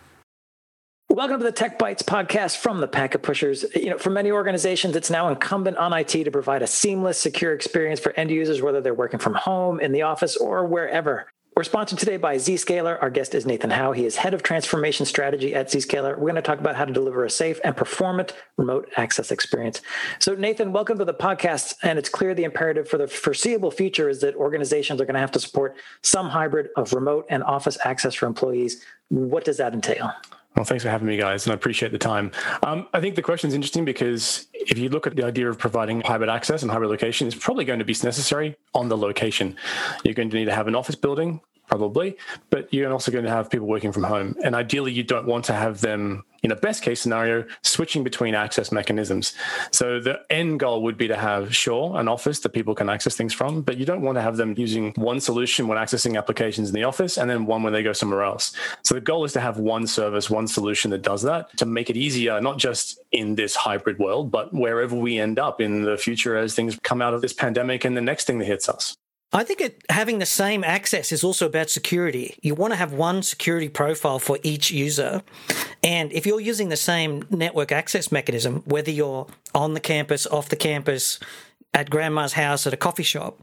Welcome to the Tech Bytes podcast from the Packet Pushers. For many organizations, it's now incumbent on IT to provide a seamless, secure experience for end users, whether they're working from home, in the office, or wherever. We're sponsored today by Zscaler. Our guest is Nathan Howe. He is head of transformation strategy at Zscaler. We're going to talk about how to deliver a safe and performant remote access experience. So, Nathan, welcome to the podcast. And it's clear the imperative for the foreseeable future is that organizations are going to have to support some hybrid of remote and office access for employees. What does that entail? Well, thanks for having me, guys, and I appreciate the time. I think the question is interesting because if you look at the idea of providing hybrid access and hybrid location, it's probably going to be necessary on the location. You're going to need to have an office building, probably, but you're also going to have people working from home. And ideally, you don't want to have them, in a best case scenario, switching between access mechanisms. So the end goal would be to have, an office that people can access things from, but you don't want to have them using one solution when accessing applications in the office and then one when they go somewhere else. So the goal is to have one service, one solution that does that to make it easier, not just in this hybrid world, but wherever we end up in the future as things come out of this pandemic and the next thing that hits us. I think having the same access is also about security. You want to have one security profile for each user. And if you're using the same network access mechanism, whether you're on the campus, off the campus, at grandma's house, at a coffee shop,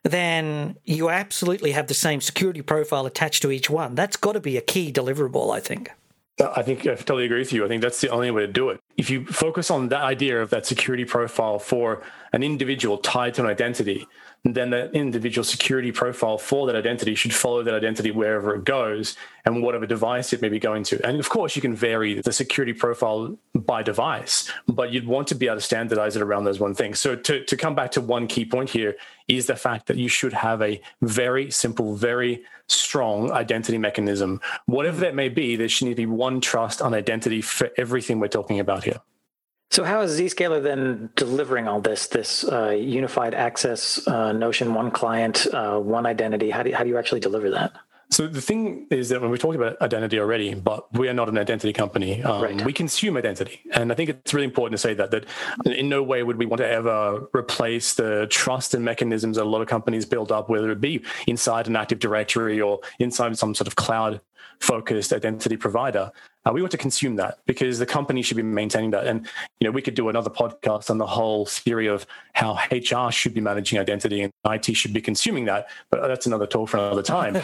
then you absolutely have the same security profile attached to each one. That's got to be a key deliverable, I think. I think I totally agree with you. I think that's the only way to do it. If you focus on that idea of that security profile for an individual tied to an identity, then that individual security profile for that identity should follow that identity wherever it goes and whatever device it may be going to. And of course, you can vary the security profile by device, but you'd want to be able to standardize it around those one thing. So to come back to one key point here is the fact that you should have a very simple, very strong identity mechanism. Whatever that may be, there should need to be one trust on identity for everything we're talking about here. So how is Zscaler then delivering all this unified access notion, one client, one identity? How do you actually deliver that? So the thing is that when we talked about identity already, but we are not an identity company. We consume identity. And I think it's really important to say that in no way would we want to ever replace the trust and mechanisms that a lot of companies build up, whether it be inside an Active Directory or inside some sort of cloud-focused identity provider. We want to consume that because the company should be maintaining that. And, we could do another podcast on the whole theory of how HR should be managing identity and IT should be consuming that. But that's another talk for another time.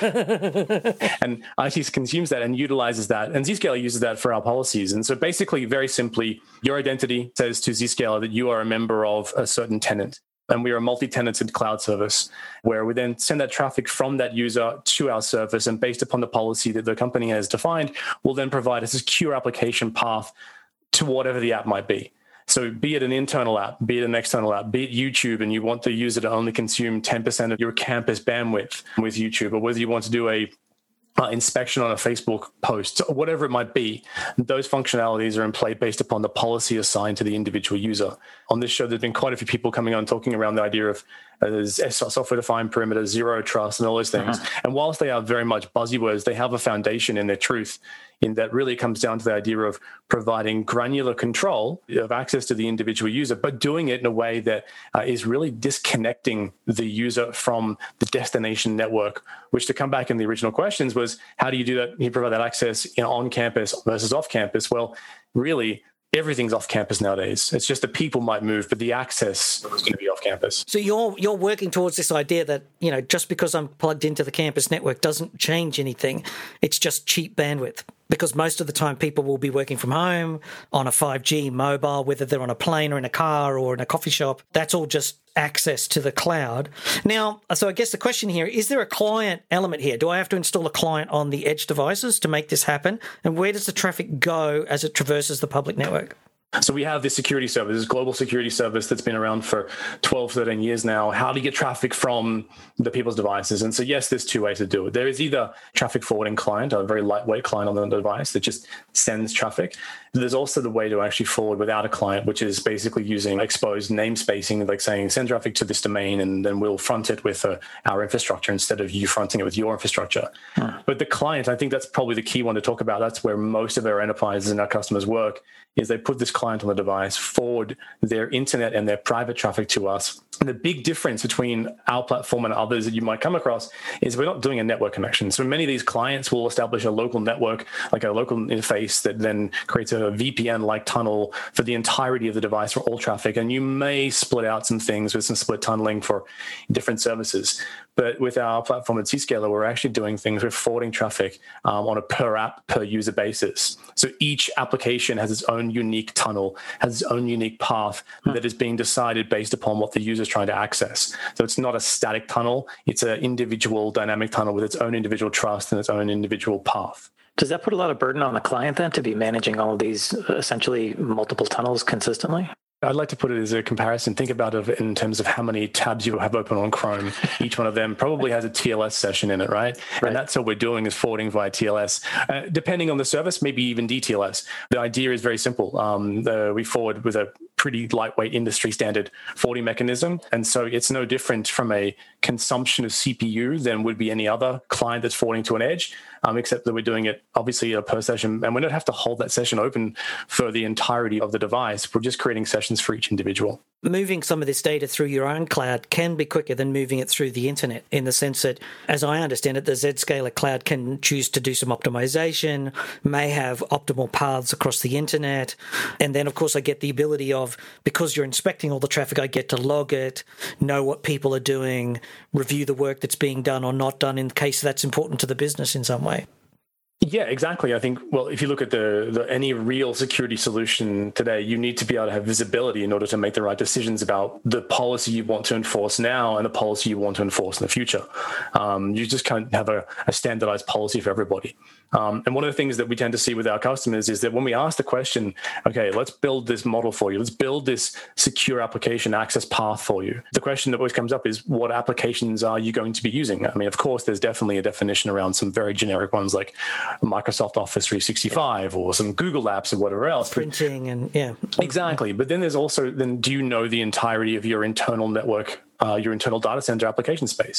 And IT consumes that and utilizes that. And Zscaler uses that for our policies. And so basically, very simply, your identity says to Zscaler that you are a member of a certain tenant. And we are a multi-tenanted cloud service where we then send that traffic from that user to our service. And based upon the policy that the company has defined, we'll then provide a secure application path to whatever the app might be. So be it an internal app, be it an external app, be it YouTube, and you want the user to only consume 10% of your campus bandwidth with YouTube, or whether you want to do a inspection on a Facebook post, whatever it might be, those functionalities are in play based upon the policy assigned to the individual user. On this show, there's been quite a few people coming on talking around the idea of software-defined perimeter, zero trust, and all those things. And whilst they are very much buzzwords, they have a foundation in their truth, in that really comes down to the idea of providing granular control of access to the individual user, but doing it in a way that is really disconnecting the user from the destination network, which, to come back in the original questions, was how do you do that? You provide that access on campus versus off campus. Well, really, everything's off campus nowadays. It's just the people might move, but the access is going to be off campus. So you're working towards this idea that, just because I'm plugged into the campus network doesn't change anything. It's just cheap bandwidth. Because most of the time people will be working from home on a 5G mobile, whether they're on a plane or in a car or in a coffee shop. That's all just access to the cloud. Now, so I guess the question here, is there a client element here? Do I have to install a client on the edge devices to make this happen? And where does the traffic go as it traverses the public network? So we have this security service, this global security service that's been around for 12, 13 years now. How do you get traffic from the people's devices? And so, yes, there's two ways to do it. There is either traffic forwarding client, a very lightweight client on the device that just sends traffic. There's also the way to actually forward without a client, which is basically using exposed namespacing, like saying, send traffic to this domain, and then we'll front it with our infrastructure instead of you fronting it with your infrastructure. But the client, I think that's probably the key one to talk about. That's where most of our enterprises and our customers work, is they put this client on the device, forward their internet and their private traffic to us. And the big difference between our platform and others that you might come across is we're not doing a network connection. So many of these clients will establish a local network, like a local interface that then creates a VPN-like tunnel for the entirety of the device for all traffic. And you may split out some things with some split tunneling for different services. But with our platform at Zscaler, we're actually doing things with forwarding traffic on a per app, per user basis. So each application has its own unique tunnel, has its own unique path that is being decided based upon what the user is trying to access. So it's not a static tunnel. It's an individual dynamic tunnel with its own individual trust and its own individual path. Does that put a lot of burden on the client then to be managing all of these essentially multiple tunnels consistently? I'd like to put it as a comparison. Think about it in terms of how many tabs you have open on Chrome. Each one of them probably has a TLS session in it, right? And that's what we're doing, is forwarding via TLS. Depending on the service, maybe even DTLS. The idea is very simple. We forward with a pretty lightweight industry standard forwarding mechanism. And so it's no different from a consumption of CPU than would be any other client that's forwarding to an edge, except that we're doing it obviously per session. And we don't have to hold that session open for the entirety of the device. We're just creating sessions for each individual. Moving some of this data through your own cloud can be quicker than moving it through the internet, in the sense that, as I understand it, the Zscaler cloud can choose to do some optimization, may have optimal paths across the internet. And then, of course, I get the ability of, because you're inspecting all the traffic, I get to log it, know what people are doing, review the work that's being done or not done in case that's important to the business in some way. Yeah, exactly. I think, well, if you look at any real security solution today, you need to be able to have visibility in order to make the right decisions about the policy you want to enforce now and the policy you want to enforce in the future. You just can't have a standardized policy for everybody. And one of the things that we tend to see with our customers is that when we ask the question, okay, let's build this model for you, let's build this secure application access path for you, the question that always comes up is, what applications are you going to be using? I mean, of course, there's definitely a definition around some very generic ones like Microsoft Office 365 or some Google apps or whatever else. Printing and yeah. Exactly. But then there's also, do you know the entirety of your internal network, your internal data center application space?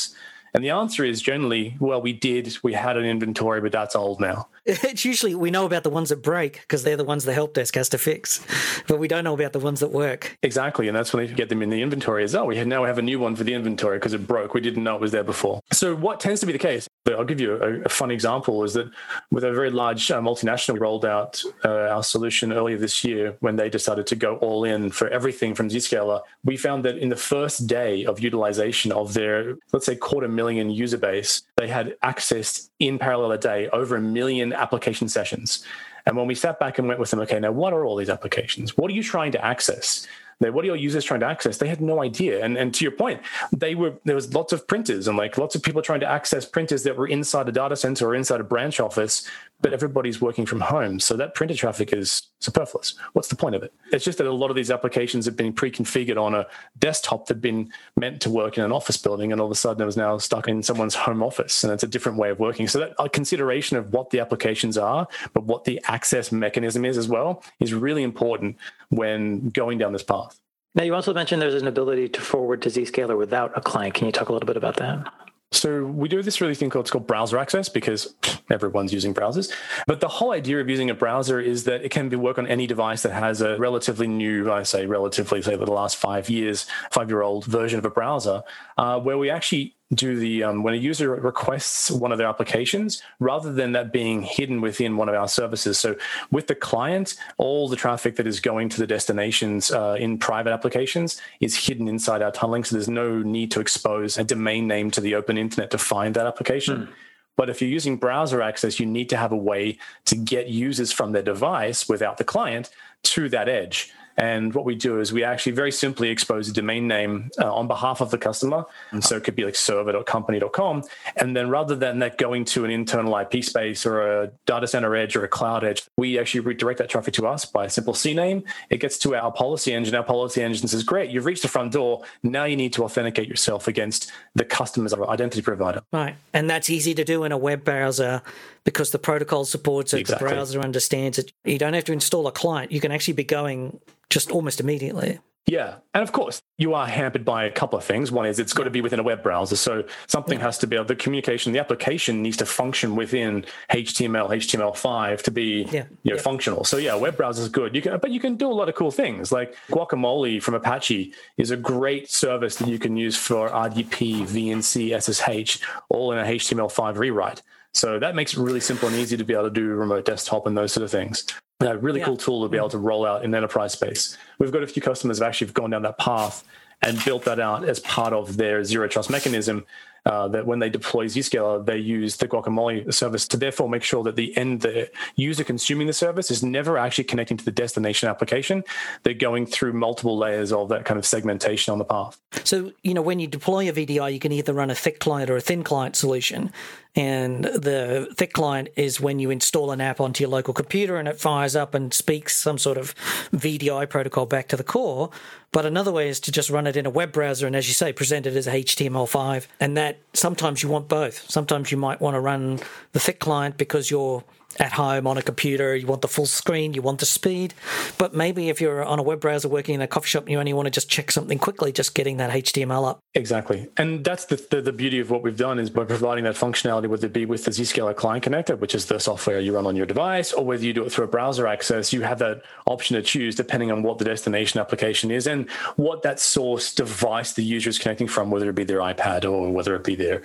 And the answer is generally, well, we had an inventory, but that's old now. It's usually, we know about the ones that break because they're the ones the help desk has to fix, but we don't know about the ones that work. Exactly. And that's when they get them in the inventory is, we now have a new one for the inventory because it broke. We didn't know it was there before. So what tends to be the case, I'll give you a fun example, is that with a very large multinational, we rolled out our solution earlier this year when they decided to go all in for everything from Zscaler. We found that in the first day of utilization of their, let's say, 250,000 user base, they had accessed in parallel a day over 1 million application sessions. And when we sat back and went with them, okay, now what are all these applications? What are you trying to access? What are your users trying to access? They had no idea. And to your point, there was lots of printers and lots of people trying to access printers that were inside a data center or inside a branch office, but everybody's working from home. So that printer traffic is superfluous. What's the point of it? It's just that a lot of these applications have been pre-configured on a desktop that had been meant to work in an office building, and all of a sudden it was now stuck in someone's home office, and it's a different way of working. So that a consideration of what the applications are, but what the access mechanism is as well, is really important when going down this path. Now, you also mentioned there's an ability to forward to Zscaler without a client. Can you talk a little bit about that? So we do this really thing called browser access because everyone's using browsers. But the whole idea of using a browser is that it can work on any device that has a relatively new, say the last 5 years, 5-year-old version of a browser, where we actually do the when a user requests one of their applications, rather than that being hidden within one of our services. So with the client, all the traffic that is going to the destinations in private applications is hidden inside our tunneling. So there's no need to expose a domain name to the open internet to find that application. But if you're using browser access, you need to have a way to get users from their device without the client to that edge. And what we do is we actually very simply expose a domain name on behalf of the customer. And so it could be like server.company.com. And then rather than that going to an internal IP space or a data center edge or a cloud edge, we actually redirect that traffic to us by a simple CNAME. It gets to our policy engine. Our policy engine says, great, you've reached the front door. Now you need to authenticate yourself against the customer's identity provider. Right. And that's easy to do in a web browser because the protocol supports it, exactly. The browser understands it. You don't have to install a client. You can actually be going just almost immediately. Yeah. And of course, you are hampered by a couple of things. One is it's got to be within a web browser. So something has to be able, the communication, the application needs to function within HTML, HTML5 to be functional. So web browser is good. But you can do a lot of cool things. Like Guacamole from Apache is a great service that you can use for RDP, VNC, SSH, all in a HTML5 rewrite. So that makes it really simple and easy to be able to do remote desktop and those sort of things. A really cool tool to be able to roll out in enterprise space. We've got a few customers who have actually gone down that path and built that out as part of their zero trust mechanism, that when they deploy Zscaler, they use the Guacamole service to therefore make sure that the user consuming the service is never actually connecting to the destination application. They're going through multiple layers of that kind of segmentation on the path. So, when you deploy a VDI, you can either run a thick client or a thin client solution. And the thick client is when you install an app onto your local computer and it fires up and speaks some sort of VDI protocol back to the core. But another way is to just run it in a web browser and, as you say, present it as HTML5. And that sometimes you want both. Sometimes you might want to run the thick client because you're at home on a computer, you want the full screen, you want the speed. But maybe if you're on a web browser working in a coffee shop and you only want to just check something quickly, just getting that HTML up. Exactly. And that's the beauty of what we've done is by providing that functionality, whether it be with the Zscaler Client Connector, which is the software you run on your device, or whether you do it through a browser access, you have that option to choose depending on what the destination application is and what that source device the user is connecting from, whether it be their iPad or whether it be their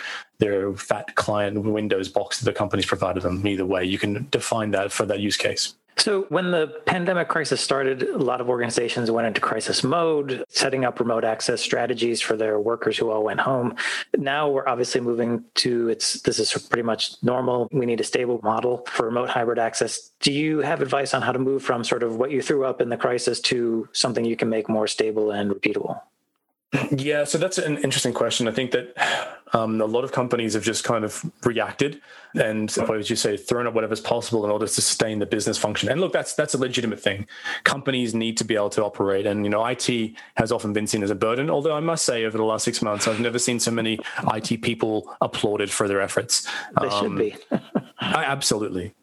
fat client Windows box that the company's provided them. Either way, you can define that for that use case. So when the pandemic crisis started, a lot of organizations went into crisis mode, setting up remote access strategies for their workers who all went home. Now we're obviously moving to this is pretty much normal. We need a stable model for remote hybrid access. Do you have advice on how to move from sort of what you threw up in the crisis to something you can make more stable and repeatable? Yeah, so that's an interesting question. I think that a lot of companies have just kind of reacted and, what would you say, thrown up whatever's possible in order to sustain the business function. And look, that's a legitimate thing. Companies need to be able to operate. And, IT has often been seen as a burden, although I must say over the last 6 months, I've never seen so many IT people applauded for their efforts. They should be. Absolutely.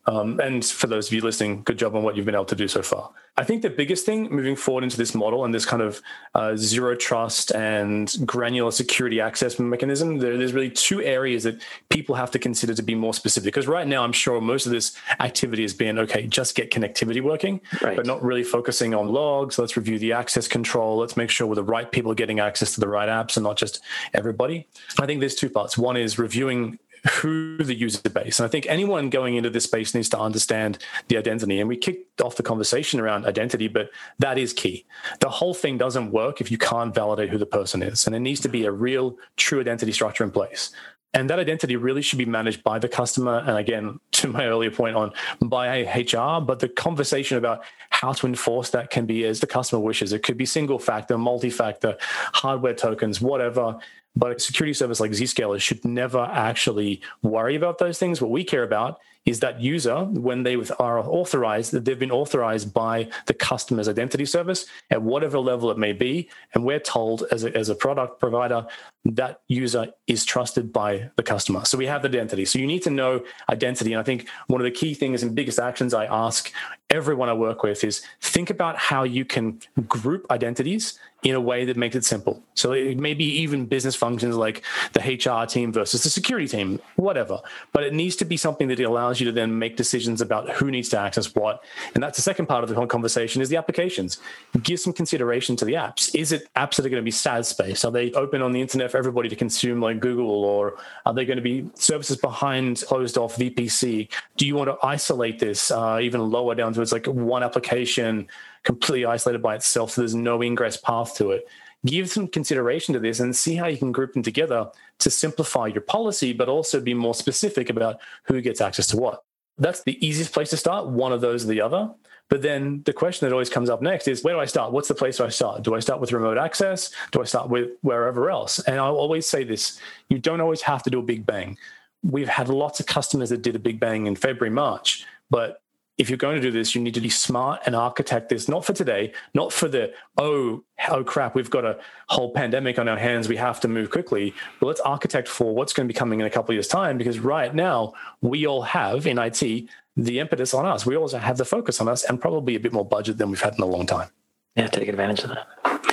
And for those of you listening, good job on what you've been able to do so far. I think the biggest thing moving forward into this model and this kind of zero trust and granular security access mechanism, there's really two areas that people have to consider to be more specific. Because right now, I'm sure most of this activity has been, okay, just get connectivity working, but not really focusing on logs. Let's review the access control. Let's make sure we're the right people getting access to the right apps and not just everybody. I think there's two parts. One is reviewing who the user base. And I think anyone going into this space needs to understand the identity. And we kicked off the conversation around identity, but that is key. The whole thing doesn't work if you can't validate who the person is. And there needs to be a real, true identity structure in place. And that identity really should be managed by the customer. And again, to my earlier point on by HR, but the conversation about how to enforce that can be as the customer wishes. It could be single factor, multi-factor, hardware tokens, whatever. But a security service like Zscaler should never actually worry about those things. What we care about is that user, when they are authorized, that they've been authorized by the customer's identity service at whatever level it may be. And we're told as a product provider, that user is trusted by the customer. So we have the identity. So you need to know identity. And I think one of the key things and biggest actions I ask everyone I work with is think about how you can group identities in a way that makes it simple. So it may be even business functions like the HR team versus the security team, whatever. But it needs to be something that allows you to then make decisions about who needs to access what. And that's the second part of the conversation is the applications. Give some consideration to the apps. Is it apps that are going to be SaaS-based? Are they open on the internet for everybody to consume like Google? Or are they going to be services behind closed-off VPC? Do you want to isolate this even lower down to it's like one application completely isolated by itself, so there's no ingress path to it? Give some consideration to this and see how you can group them together to simplify your policy, but also be more specific about who gets access to what. That's the easiest place to start, one of those or the other. But then the question that always comes up next is, where do I start? What's the place do I start? Do I start with remote access? Do I start with wherever else? And I'll always say this, you don't always have to do a big bang. We've had lots of customers that did a big bang in February, March, but if you're going to do this, you need to be smart and architect this, not for today, not for the, oh crap, we've got a whole pandemic on our hands, we have to move quickly. But let's architect for what's going to be coming in a couple of years' time, because right now we all have in IT the impetus on us. We also have the focus on us and probably a bit more budget than we've had in a long time. Yeah, take advantage of that.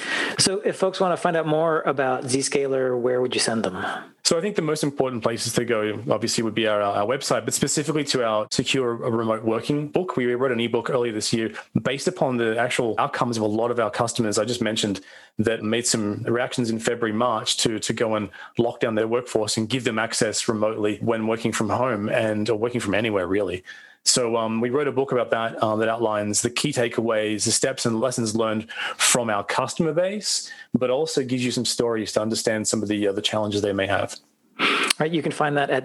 So if folks want to find out more about Zscaler, where would you send them? So I think the most important places to go, obviously, would be our website, but specifically to our Secure Remote Working book. We wrote an ebook earlier this year based upon the actual outcomes of a lot of our customers. I just mentioned that made some reactions in February, March to go and lock down their workforce and give them access remotely when working from home or working from anywhere, really. So we wrote a book about that that outlines the key takeaways, the steps and lessons learned from our customer base, but also gives you some stories to understand some of the challenges they may have. All right, you can find that at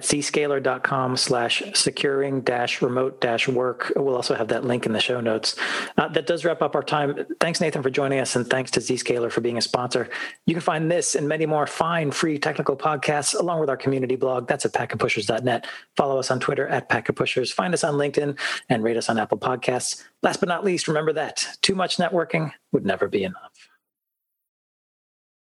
zscaler.com/securing-remote-work. We'll also have that link in the show notes. That does wrap up our time. Thanks, Nathan, for joining us, and thanks to Zscaler for being a sponsor. You can find this and many more fine, free technical podcasts along with our community blog. That's at packetpushers.net. Follow us on Twitter at packetpushers. Find us on LinkedIn and rate us on Apple Podcasts. Last but not least, remember that too much networking would never be enough.